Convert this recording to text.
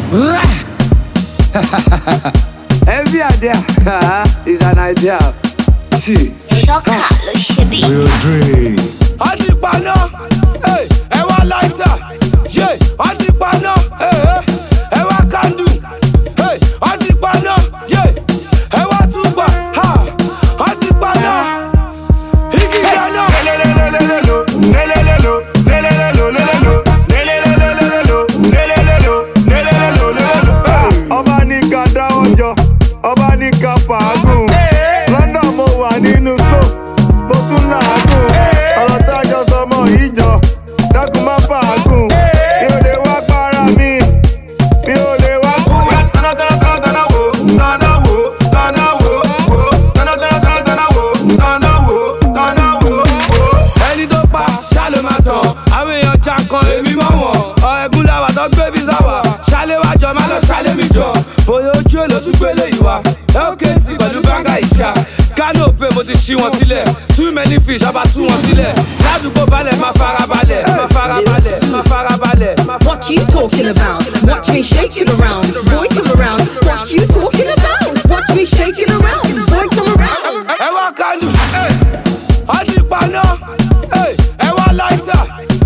Every idea is an idea. See, Shocker, lo ṣebí. Real dream. I ti paná, ẹ wá lighter, I ti paná, ẹ wá candle, I ti paná, ẹ wá túbà, I ti paná. Igi dáná. Lelelelelo, lelelelo, lelelelo, lelelo, lelelelelo, lelelelo, lelelelo, lelelo. Ọba ní ká dáwọ́ jọ, ọba ní ká fàágùn. London mo wà nínú slow, mo tún làágùn. Ọ̀rọ̀ tájọ sọmọ ìjọ, dákun má fàágùn. Mi ò lè wá para mi, mi ò lè wá kú. Tana wo, tana wo, tana wo, wo. Tana wo, tana wo, tana wo, wo. Ẹni tó pa ṣálẹ̀ máa tàn, àwọn èèyàn jankan èmi mọ̀ wọ́n. Ọ̀ẹ́gùn làwà tó gbé bí sáwà, ṣálẹ̀ wájọ má lọ ṣálẹ̀ mi jọ. Bóyá ojú èlò tún gbélé ìwà, LKT pẹ̀lú báńgá ìṣá. Kánò pé mo ti ṣí wọn sílẹ̀, too many fish ọba tú wọn sílẹ̀. Ládùúgbò balẹ̀ máa farabalẹ̀, máa farabalẹ̀, máa farabalẹ̀. What you talking about? Watch me shaking around. Boy, come around. What you talking about? Watch me shaking